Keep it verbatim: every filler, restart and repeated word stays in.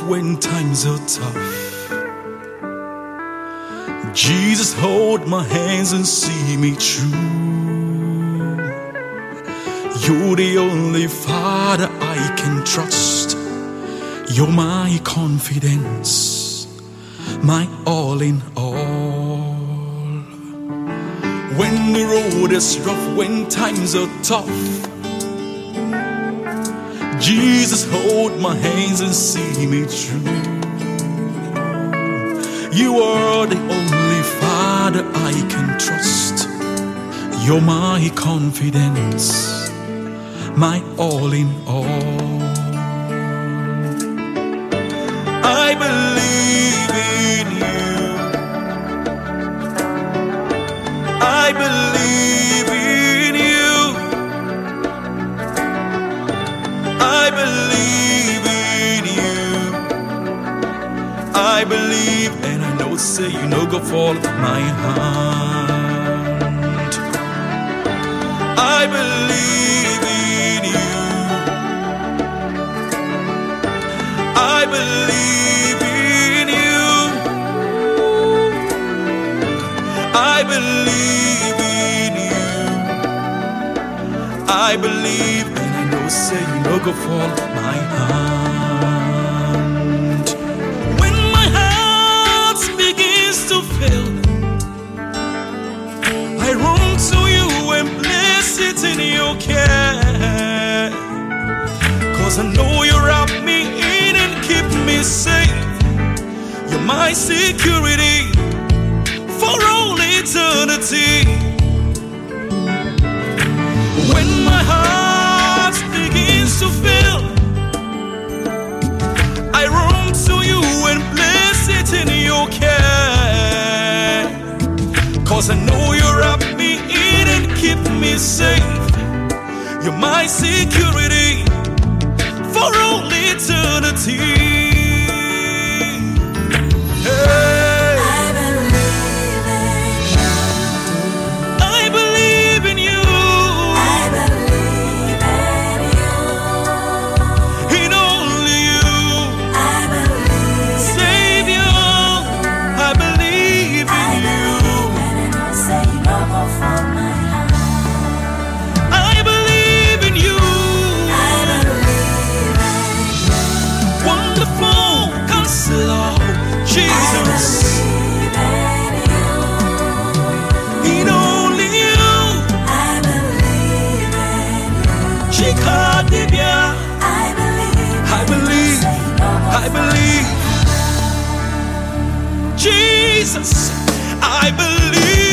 when times are tough. Jesus, hold my hands and see me through. You're the only Father I can trust. You're my confidence, my all in all. When the road is rough, when times are tough, Jesus, hold my hands and see me through. You are the only Father I can trust. You're my confidence, my all in all. I believe in you. I believe in you. I believe in you. I believe, and I know, say you know, go fall my hand. I believe in you. I believe in you. I believe in you. I believe, and I know, say you know, go fall my hand. When my heart begins to fail, I run to you and place it in your care. Cause I know you wrap me in and keep me safe. You're my security for all eternity. When my heart begins to fail, I run to you and place it in your care. Cause I know you wrap me in and keep me safe. You're my security for all eternity. Hey. I believe, Jesus, I believe.